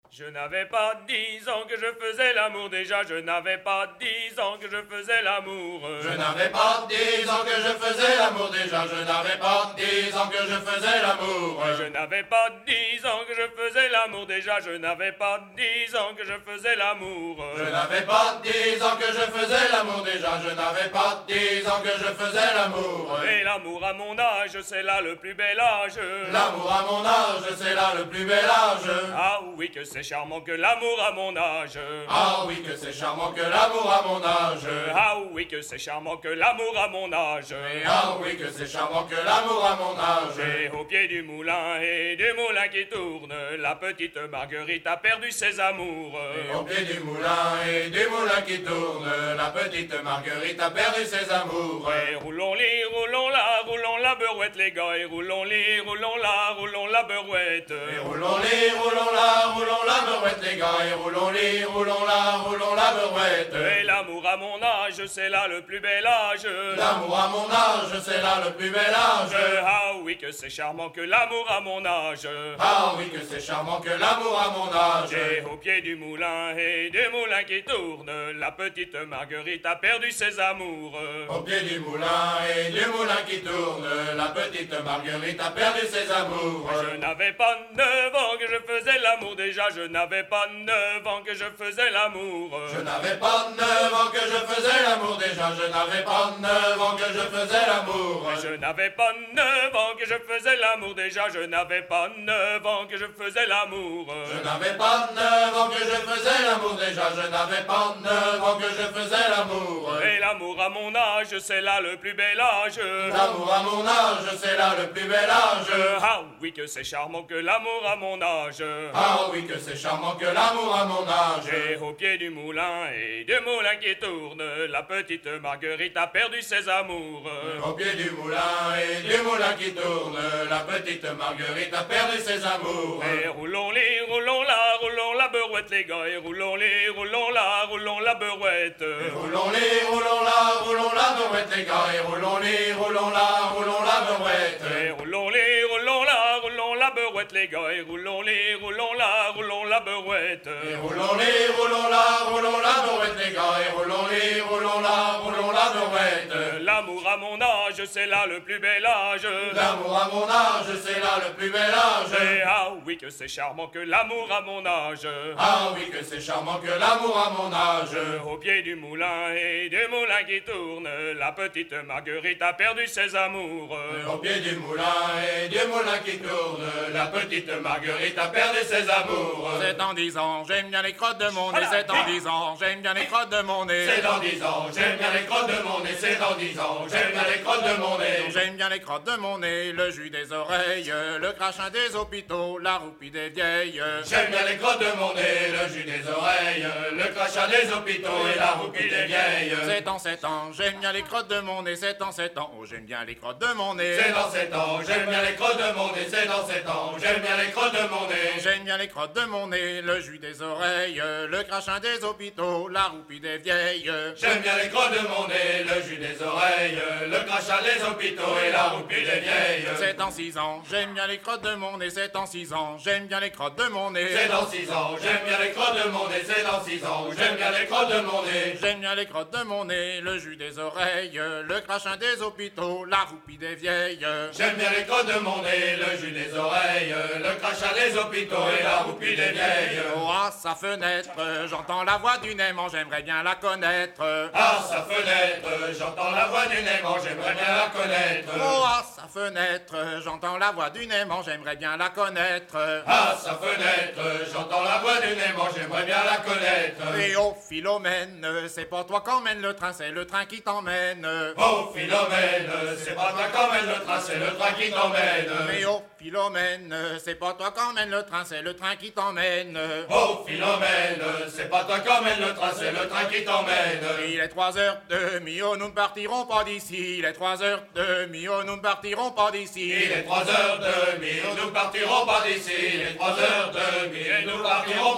Je n'avais pas 10 ans que je faisais l'amour déjà, je n'avais pas 10 ans que je faisais l'amour. Je n'avais pas 10 ans que je faisais l'amour déjà, je n'avais pas 10 ans que je faisais l'amour. Je n'avais pas 10 ans que je faisais l'amour déjà, je n'avais pas 10 ans que je faisais l'amour. Je n'avais pas 10 ans que je faisais l'amour déjà, je n'avais pas 10 ans que je faisais l'amour. Et l'amour à mon âge, c'est là le plus bel âge. L'amour à mon âge, c'est là le plus bel âge. Ah oui que c'est charmant que l'amour à mon âge. Ah oui que c'est charmant que l'amour à mon âge. Ah oui que c'est charmant que l'amour à mon âge. Ah oui que c'est charmant que l'amour à mon âge. Et au pied du moulin et du moulin qui tourne, la petite Marguerite a perdu ses amours. Et au pied du moulin et du moulin qui tourne, la petite Marguerite a perdu ses amours. Et roulons-les, roulons la berouette les gars, et roulons-les, roulons la berouette. Et roulons-les, roulons la berouette les gars, et roulons-les, roulons la berouette. Et l'amour à mon âge, c'est là le plus bel âge. L'amour à mon âge, c'est là le plus bel âge. Ah oui que c'est charmant que l'amour à mon âge. Ah oui que c'est charmant que l'amour à mon âge. Et au pied du moulin et du moulin qui tourne, la petite Marguerite a perdu ses amours. Au pied du moulin et du moulin qui tourne, la petite Marguerite a perdu ses amours. Je n'avais pas 9 ans que je faisais l'amour déjà, je n'avais pas 9 ans que je faisais l'amour. Je n'avais pas 9 ans que je faisais l'amour déjà, je n'avais pas 9 ans que je faisais l'amour. Je n'avais pas 9 ans que je faisais l'amour déjà, je n'avais pas 9 ans que je faisais l'amour. Je n'avais pas 9 ans que je faisais l'amour déjà, je n'avais pas 9 ans que je faisais l'amour. Et l'amour à mon âge, c'est là le plus bel âge. L'amour à mon âge, c'est là le plus bel âge. Ah oui que c'est charmant que l'amour à mon âge. Ah oui que c'est charmant que l'amour à mon âge. Et au pied du moulin et du moulin qui tourne, la petite Marguerite a perdu ses amours. Au pied du moulin et du moulin qui tourne, la petite Marguerite a perdu ses amours. Et roulons-les, roulons la berouette les gars, et roulons-les, roulons la berouette. Et roulons-les, roulons la berouette les gars, et roulons-les, roulons la berouette. Et roulons-les, roulons la berouette les gars, et roulons-les, roulons la berouette. Et roulons-les, roulons la berouette les gars, et roulons-les, roulons la berouette. L'amour à mon âge, c'est là le plus bel âge. L'amour à mon âge, c'est là le plus bel âge. Et ah oui que c'est charmant que l'amour à mon âge. Ah oui que c'est charmant que l'amour à mon âge. Au pied du moulin et du moulin qui tourne, la petite Marguerite a perdu ses amours. Au pied du moulin et du moulin qui tourne, la petite Marguerite a perdu ses amours. C'est en 10 ans, j'aime bien les crottes de mon nez. C'est en 10 ans, j'aime bien les crottes de mon nez. C'est dans 10 ans, j'aime bien les crottes de mon nez. C'est dans 10 ans, j'aime bien les crottes de mon nez. J'aime bien les crottes de mon nez, le jus des oreilles, le crachin des hôpitaux, la roupie des vieilles. J'aime bien les crottes de mon nez, le jus des oreilles, le crachat des hôpitaux et la roupie des vieilles. C'est en 7 ans, j'aime bien les crottes de mon nez. C'est en 7 ans, oh j'aime bien les crottes de mon nez. C'est dans 7 ans, j'aime bien les crottes de mon nez. C'est dans 7 ans, j'aime bien les crottes de mon nez. J'aime bien les crottes de mon nez, le jus des oreilles, le crachin des hôpitaux, la roupie des vieilles. J'aime bien les crottes de mon nez, le jus des oreilles, le crachat des hôpitaux et la roupie des vieilles. C'est en 6 ans, j'aime bien les crottes de mon nez. C'est en 6 ans, j'aime bien les crottes de mon nez. C'est dans 6 ans, j'aime bien les crottes de mon nez. C'est dans 6 ans, j'aime bien les crottes de mon nez. J'aime bien les crottes de mon nez, le jus des oreilles, le crachin des hôpitaux, la roupie des vieilles. J'aime bien les crottes de mon nez, le jus des oreilles, le crachat des hôpitaux et la roupie des vieilles. Oh, à sa fenêtre, j'entends la voix d'une aimant, j'aimerais bien la connaître. À sa fenêtre, j'entends la voix d'une aimant, j'aimerais bien la connaître. Oh, à sa fenêtre, j'entends la voix d'une aimant, j'aimerais bien la connaître. À sa fenêtre, j'entends la voix d'une aimant, j'aimerais bien la connaître. Et oh, Philomène, c'est pas toi qu'emmène le train, c'est le train qui t'emmène. Oh Philomène, c'est pas toi qu'emmène le train, c'est le train qui t'emmène. Mais oh, Philomène, c'est pas toi qu'emmène le train, c'est le train qui t'emmène. Oh Philomène, c'est pas toi qu'emmène le train, c'est le train qui t'emmène. Il est 3h30, oh, nous ne partirons pas d'ici. Il est 3h30, oh, nous ne partirons pas d'ici. Il est 3h30, nous ne partirons pas d'ici. Il est 3h30, nous ne partirons pas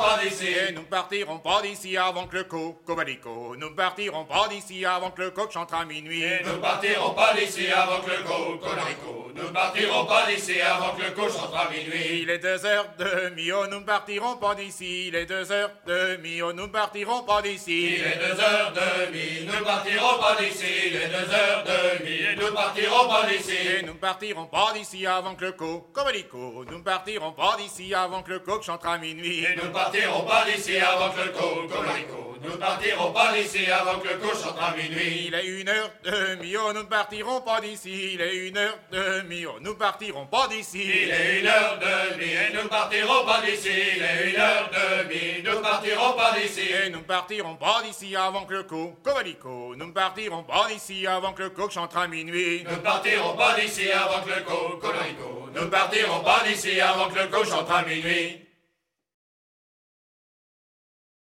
pas d'ici. Et nous ne partirons pas d'ici avant que le cocobalico. Nous ne partirons pas d'ici avant que le coq chante à minuit. Et nous partirons pas d'ici avant que le cocorico. Nous partirons pas d'ici avant que le coq chante à minuit. Il est 2h30, oh, nous ne partirons pas d'ici. Il est 2h30, oh, nous ne partirons pas d'ici. Il est 2h30, nous partirons pas d'ici. Il est 2h30, nous partirons pas d'ici. Et nous ne partirons pas d'ici avant que le cocobalico. Nous ne partirons pas d'ici avant que le coq chante à minuit. Et nous partirons pas d'ici avant que le cocorico. Nous partirons pas d'ici avant que le coq chante à minuit. Il est 1h30, oh, nous ne partirons pas d'ici. Il est 1h30, oh, nous partirons pas d'ici. Il est 1h30 et nous partirons pas d'ici. Il est 1h30, nous partirons pas d'ici. Et nous ne partirons pas d'ici avant que le cocobalico. Nous ne partirons pas d'ici avant que le coq chante à minuit. Nous partirons pas d'ici avant que le cocorico. Nous partirons pas d'ici avant que le coq chante à minuit.